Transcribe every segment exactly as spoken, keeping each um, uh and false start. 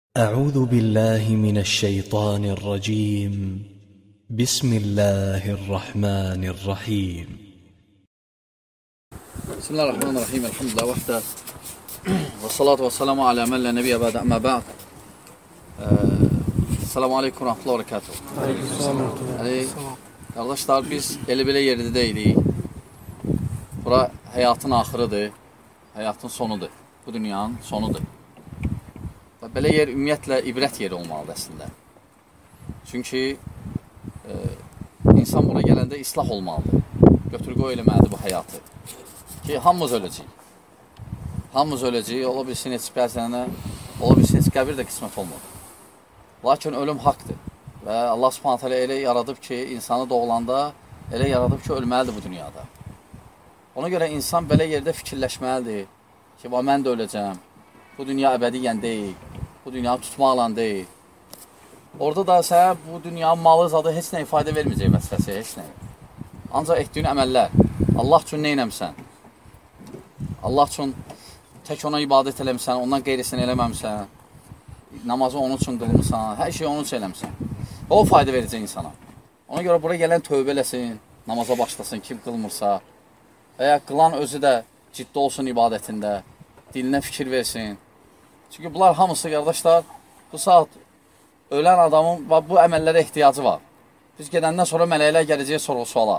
أعوذ بالله من الشيطان الرجيم. بسم الله الرحمن الرحيم. بسم الله الرحمن الرحيم. الحمد لله وحده والصلاة والسلام على من لا نبي بعد أما بعد. Selamun Aleyküm Rahmetullah Berekatuhu. Yani, kardeşler biz elə belə yerdə deyilik. Bura həyatın axırıdır, həyatın sonudur, bu dünyanın sonudur. Və belə yer ümumiyyətlə ibrət yeri olmalıdır əslində. Çünki e, insan bura gələndə islah olmalıdır. Götür-qoy eləməlidir bu həyatı. Ki hamımız öləcəyik. Hamımız öləcəyik, ola bilsin heç bəzənə, ola bilsin heç qəbir də qismət olmadı. Lakin ölüm haqdır və Allah Subhanahu taala elə yaradıb ki, insanı doğulanda elə yaradıb ki, ölməlidir bu dünyada. Ona görə insan belə yerdə fikirləşməlidir ki, mən də öləcəm, bu dünya əbədiyyən deyil, bu dünyanı tutmaqla deyil. Orada da sənə bu dünyanın malı zadı heç nə ifadə verməyəcək vəzifəsi, heç nə. Ancaq etdiyin əməllər, Allah üçün nə eləmsən? Allah üçün tək ona ibadət eləmsən, ondan qeyrisini eləməmsən. Namazı onun üçün qılmısan, hər şey onun üçün eləmsən. O fayda verəcək insana. Ona görə bura gələn tövbə eləsin, namaza başlasın, kim qılmırsa. Və ya qılan özü də ciddi olsun ibadətində, dilinə fikir versin. Çünki bunlar hamısı, qardaşlar, bu saat ölən adamın bu əməllərə ehtiyacı var. Biz gedəndən sonra mələklər gələcək sorğu-suala.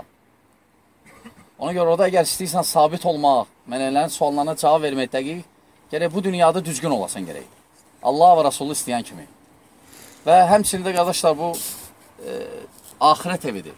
Ona görə orada əgər istəyirsən sabit olmaq, mələklərin suallarına cavab vermək dəqiq, gərək bu dünyada düzgün olasan gərək. Allah və Rasulü istəyən kimi. Və həmçinin də, qardaşlar, bu e, axirət evidir.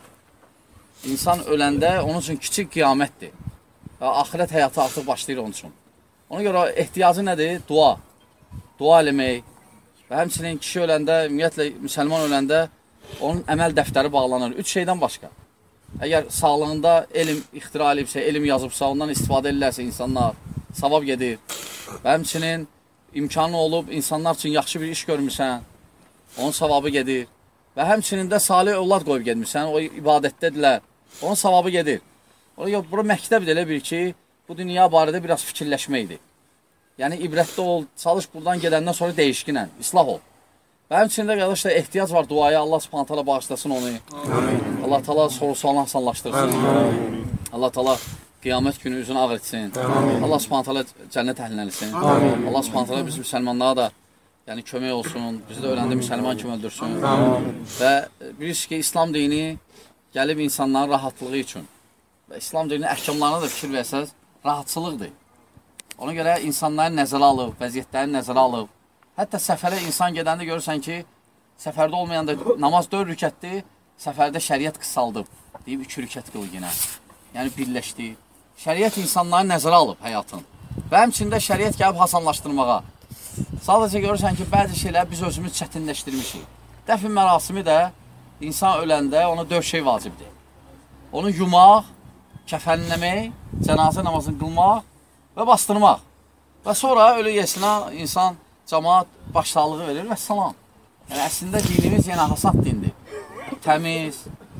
İnsan öləndə onun üçün kiçik qiyamətdir. Və axirət həyatı artıq başlayır onun üçün. Ona görə ehtiyacı nədir? Dua. Dua eləmək. Və həmçinin kişi öləndə, ümumiyyətlə, müsəlman öləndə onun əməl dəftəri bağlanır. Üç şeydən başqa. Əgər sağlığında elm ixtira edibsə, elm yazıbsa, ondan istifadə edirlərsə insanlar, savab gedir. Və həmçinin imkanı olub, insanlar üçün yaxşı bir iş görmürsən, onun savabı gedir. Və həmçinin də salih övlad qoyub gedmirsən, o ibadətdədirlər, onun savabı gedir. Bura məktəbdir elə bir ki, bu dünya barədə biraz fikirləşməkdir. Yəni, ibrətdə ol, çalış buradan gedəndən sonra değişkinən, islah ol. Və həmçinin də, qardaşlar, ehtiyac var duaya, Allah Subhanahu taala bağışlasın onu. Amin. Allah taala soru-sualını asanlaşdırsın. Amin. Allah taala qiyamət günü üzünü ağ etsin. Amin. Allah Subhanahu taala cənnət əhlinə etsin. Amin. Allah Subhanahu taala biz müsəlmanlara da yəni kömək olsun, bizi də öləndə müsəlman kimi öldürsün. Amin. Və bilirsiniz ki, İslam dini gəlib insanların rahatlığı üçün və İslam dininin əhkamlarına da fikir versəz, rahatçılıqdır. Ona görə insanların nəzərə alıb, vəziyyətlərini nəzərə alıb. Hətta səfərə insan gedəndə görürsən ki, səfərdə olmayanda namaz dörd rükətdir, səfərdə şəriət qısaldıb. Deyib, iki rükət qıl yenə. Yəni, birləşdi. Şəriət insanları nəzərə alıb həyatın. Və həmçində şəriət gəlib hasanlaşdırmağa. Sadəcə görürsən ki, bəzi şeylər biz özümüz çətinləşdirmişik. Dəfn mərasimi də insan öləndə ona dörd şey vacibdir. Onu yumaq, kəfənləmək, cənazə namazını qılmaq və bastırmaq. Və sonra ölü yesinə insan, cəmaat başsağlığı verir və salam. Yəni, əslində dinimiz yenə hasad dindir. Təmiz,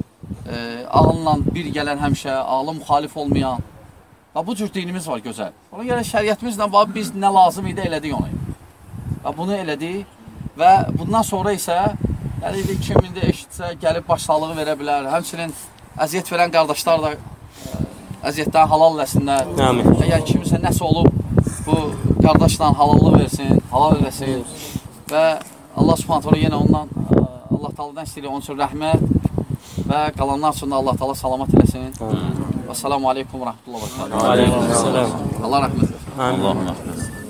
e, ağılla bir gələn həmişə, ağlı müxalif olmayan. Və bu cür dinimiz var, gözəl. Ona görə şəriətimizlə biz nə lazım idi, elədik onu. Və bunu elədik və bundan sonra isə yəni, kim indi eşitsə, gəlib başsağlığı verə bilər. Həmçinin əziyyət verən qardaşlar da ə, əziyyətdən halal eləsinlər. Amin. Əgər kimisə nəsə olub, bu qardaşla halallıq versin, halal eləsin. Və Allah Subhanahu taala yenə ondan, ə, Allah Taala'dan istəyir, onun üçün rəhmət və qalanlar üçün də Allah Taala salamat eləsin. Və selamun aleyküm və rəhmətullah və bərəkatuhu. Aleyküm selam. Allah rəhmət eləsin. Amin.